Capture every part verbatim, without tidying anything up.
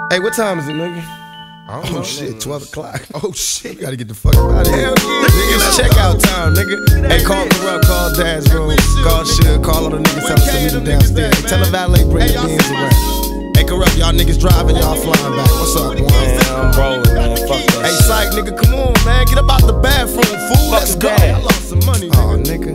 Hey, what time is it, nigga? I don't oh know, shit, twelve o'clock. Oh shit. We gotta get the fuck out of here. Hell yeah, nigga, it's checkout time, nigga. Hey, call Corrupt, call Dad's room, call Suge, call all the niggas, tell us to meet them downstairs. Hey, tell the valet bring the Benz around. Hey, Corrupt, y'all niggas driving, y'all flying back. What's up, boy? Man, I'm rolling, man. Fuck that. Hey, psych, nigga, come on, man. Get up out the bathroom, fool. Let's go. I lost some money, nigga. Oh, nigga.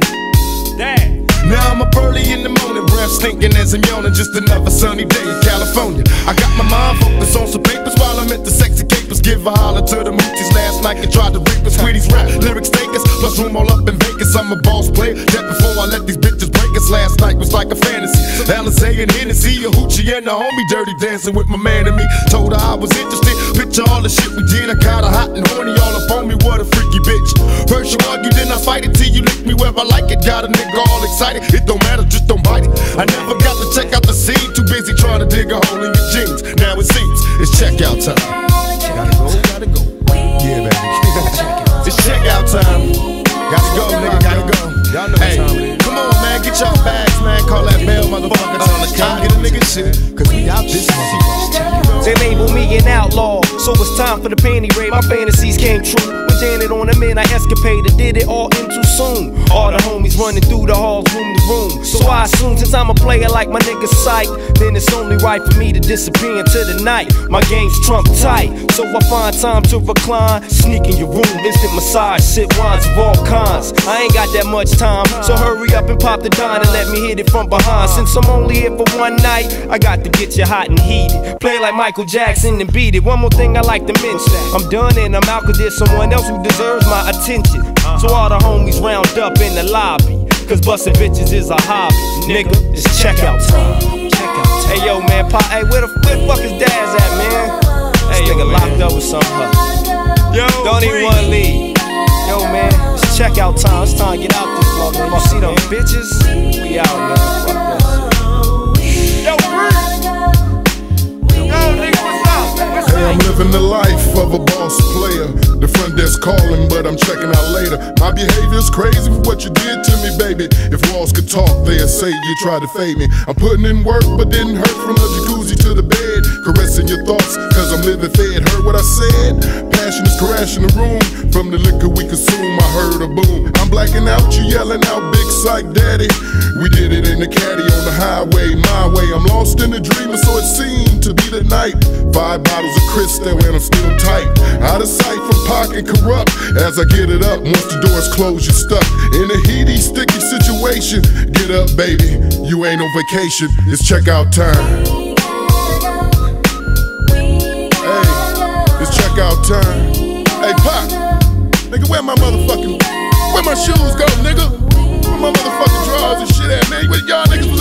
Dad. Now I'm up early in the morning, breath stinking as I'm yawning. Just another sunny day in California. I got my mind focused on some papers while I'm at the sexy capers. Give a holler to the moochies last night and tried to rape us. Sweeties rap, lyrics take us, plus room all up in Vegas. I'm a boss player, that before I let these bitches break us. Last night was like a fantasy. Alizé and Hennessy, a hoochie and a homie dirty dancing with my man and me. Told her I was interested, picture all the shit we did. I kinda hot and horny all up on me, what a freaky bitch. First you argue, then I fight it till you lick me where I like it. Got a nigga all excited. It don't matter, just don't bite it. I never got to check out the scene, too busy trying to dig a hole in your jeans. Now it seems it's checkout time. Gotta go, gotta go. Yeah, baby. It's checkout time. Gotta go, nigga, gotta go. Y'all know hey, what time it is. Come on, man, get y'all bags, man. Call that bell, motherfucker. On the car, get a nigga shit. Cause we out this motherfucker. They label me an outlaw, so it's time for the panty raid. My fantasies came true. When Janet on them in, I escapaded, did it all in too soon. All the homies running through the halls, room to room. So I assume since I'm a player like my nigga Psych, then it's only right for me to disappear into the night. My game's trump tight, so I find time to recline. Sneak in your room, instant massage, sip wines of all kinds. I ain't got that much time, so hurry up and pop the dime and let me hit it from behind. Since I'm only here for one night, I got to get you hot and heated. Play like Michael Jackson and beat it. One more thing I like to mention, I'm done and I'm out cause there's someone else who deserves my attention. So all the homies round up in the lobby, cause bustin' bitches is a hobby. Nigga, it's checkout time. Hey yo man, pop, hey where the, where the fuck is Daz at, man? Hey, nigga locked up with some huh? Yo, don't even wanna leave. Yo man, it's checkout time. It's time to get out this motherfucker. You see them bitches? We out, man. Fuck this. Yo, Yo, nigga, what's up? What's Hey, I'm living the life of a boss player. The front desk calling, but I'm checking out later. My behavior's crazy for what you did to me, baby. If walls could talk, they'd say you tried to fade me. I'm putting in work, but didn't hurt from the jacuzzi to the bed. Caressing your thoughts, cause I'm living fed. Heard what I said? Passion is crashing the room. From the liquor we consume, I heard a boom. I'm blacking out, you yelling out, big psych daddy. We did it in the caddy on the highway, my way. I'm lost in a dream, so it seemed to be the night. Five bottles of Cristal and I'm still tight. Out of sight from Pac and Corrupt. As I get it up, once the doors close, you're stuck in a heaty, sticky situation. Get up, baby, you ain't on vacation. It's checkout time. Hey, it's checkout time. Hey, Pac, nigga, where my motherfucking, where my shoes go, nigga? Where my motherfucking drawers and shit at, man? Where y'all niggas